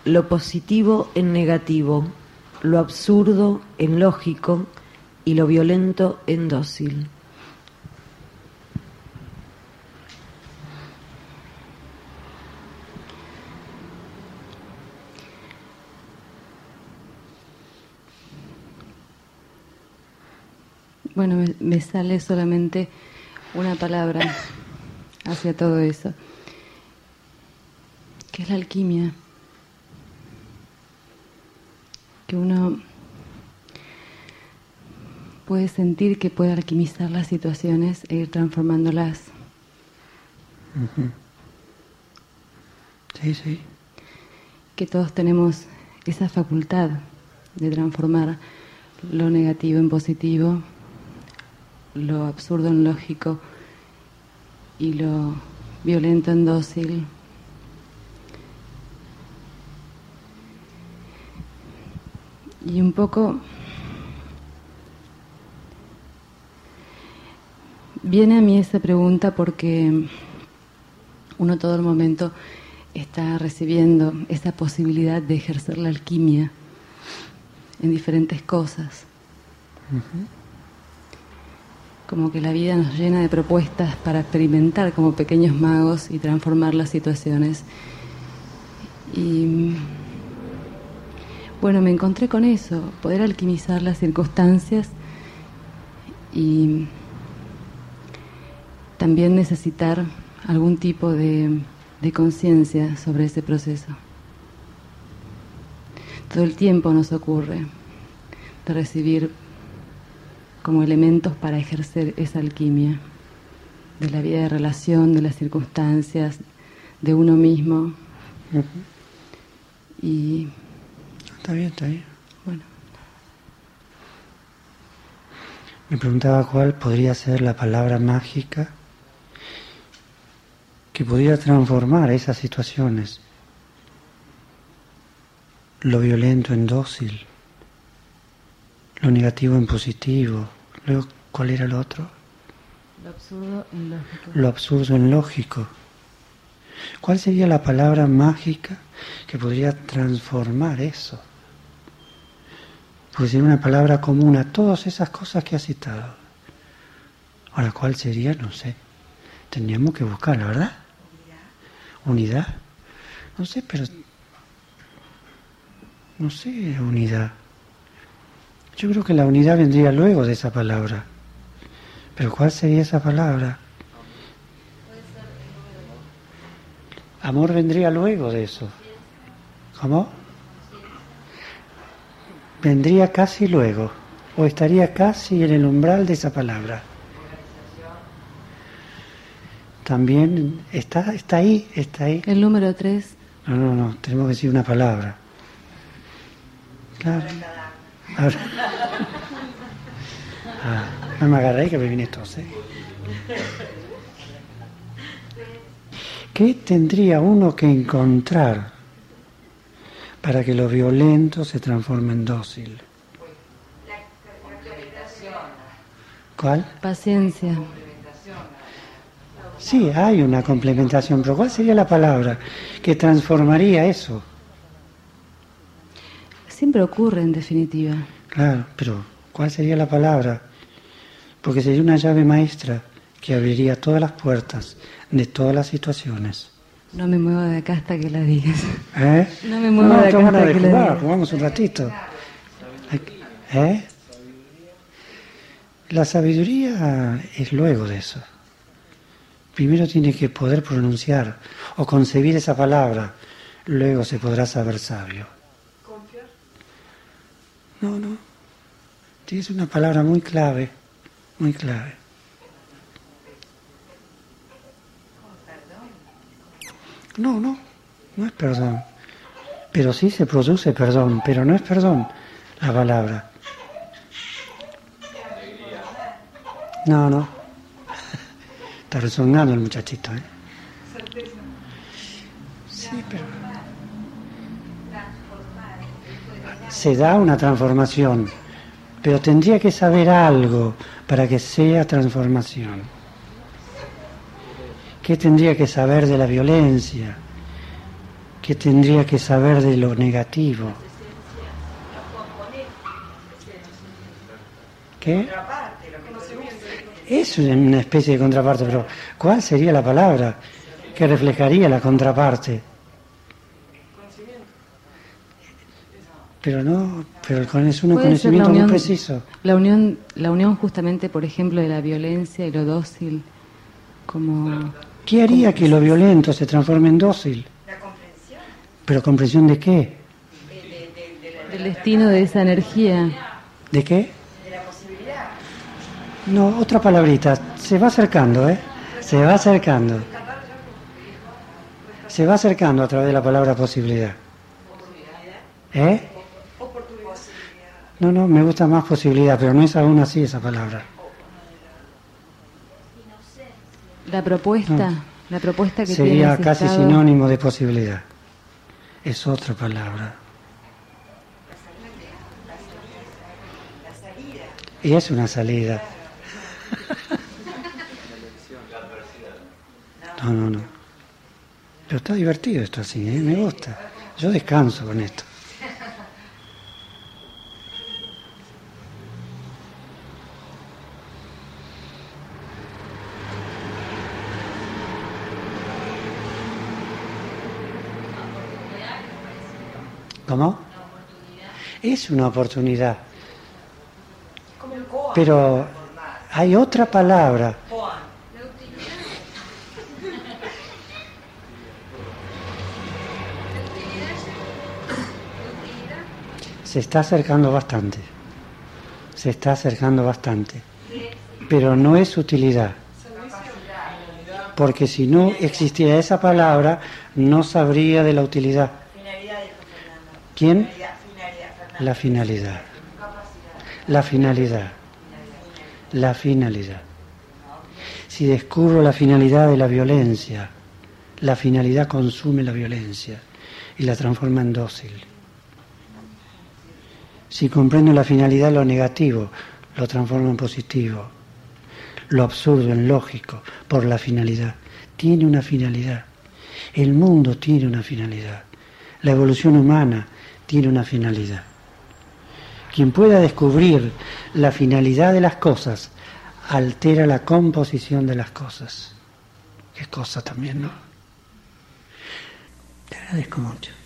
lo positivo en negativo, lo absurdo en lógico y lo violento en dócil. Bueno, me sale solamente una palabra hacia todo eso, que es la alquimia. Que uno puede sentir que puede alquimizar las situaciones e ir transformándolas. Uh-huh. Sí, sí. Que todos tenemos esa facultad de transformar lo negativo en positivo, lo absurdo en lógico y lo violento en dócil. Y un poco viene a mí esa pregunta porque uno todo el momento está recibiendo esa posibilidad de ejercer la alquimia en diferentes cosas. Uh-huh. Como que la vida nos llena de propuestas para experimentar como pequeños magos y transformar las situaciones. Y bueno, me encontré con eso, poder alquimizar las circunstancias y también necesitar algún tipo de conciencia sobre ese proceso. Todo el tiempo nos ocurre de recibir como elementos para ejercer esa alquimia de la vida de relación, de las circunstancias, de uno mismo. Uh-huh. Y está bien. Bueno. Me preguntaba cuál podría ser la palabra mágica que pudiera transformar esas situaciones. Lo violento en dócil, lo negativo en positivo. Luego, ¿cuál era el otro? Lo absurdo en lógico. Lo absurdo en lógico. ¿Cuál sería la palabra mágica que podría transformar eso? Porque sería una palabra común a todas esas cosas que ha citado. Ahora, ¿cuál sería? No sé. Tendríamos que buscarla, ¿verdad? Unidad. No sé, pero... No sé, unidad. Yo creo que la unidad vendría luego de esa palabra. Pero ¿cuál sería esa palabra? Amor vendría luego de eso. ¿Cómo? Vendría casi luego. O estaría casi en el umbral de esa palabra. También está ahí. El número 3. No, tenemos que decir una palabra. Claro. Ahora. No me agarré que me viene tos, ¿eh? ¿Qué tendría uno que encontrar para que lo violento se transforme en dócil? La complementación. ¿Cuál? Paciencia. Sí, hay una complementación, pero ¿cuál sería la palabra que transformaría eso? Siempre ocurre, en definitiva. Claro, pero ¿cuál sería la palabra? Porque sería una llave maestra que abriría todas las puertas de todas las situaciones. No me muevo de acá hasta que la digas. ¿Eh? No me muevo de acá hasta que la digas. Jugamos un ratito. ¿Eh? La sabiduría es luego de eso. Primero tiene que poder pronunciar o concebir esa palabra, luego se podrá saber sabio. ¿Confiar? No. Es una palabra muy clave, muy clave. No es perdón. Pero sí se produce perdón, pero no es perdón la palabra. No. Está resonando el muchachito, ¿eh? Sí, pero... Se da una transformación, pero tendría que saber algo para que sea transformación. ¿Qué tendría que saber de la violencia? ¿Qué tendría que saber de lo negativo? ¿Qué? Es una especie de contraparte, pero ¿cuál sería la palabra que reflejaría la contraparte? Pero no, pero es un conocimiento muy preciso. La unión justamente, por ejemplo, de la violencia y lo dócil, como... ¿Qué haría que lo violento se transforme en dócil? La comprensión. ¿Pero comprensión de qué? Del destino de esa energía. ¿De qué? De la posibilidad. No, otra palabrita. Se va acercando, ¿eh? Se va acercando. Se va acercando a través de la palabra posibilidad. ¿Eh? No, me gusta más posibilidad, pero no es aún así esa palabra. La propuesta, No. la propuesta que Sería tiene ese casi estado, sinónimo de posibilidad. Es otra palabra. Y es una salida. No. Pero está divertido esto así, ¿eh? Me gusta. Yo descanso con esto. ¿Cómo? Es una oportunidad. Pero hay otra palabra. Se está acercando bastante. Se está acercando bastante. Pero no es utilidad. Porque si no existiera esa palabra, no sabría de la utilidad. ¿Quién? La finalidad. La finalidad. La finalidad. Si descubro la finalidad de la violencia, la finalidad consume la violencia y la transforma en dócil. Si comprendo la finalidad de lo negativo, lo transforma en positivo. Lo absurdo en lógico por la finalidad. Tiene una finalidad. El mundo tiene una finalidad. La evolución humana tiene una finalidad. Quien pueda descubrir la finalidad de las cosas, altera la composición de las cosas. Qué cosa también, ¿no? Te agradezco mucho.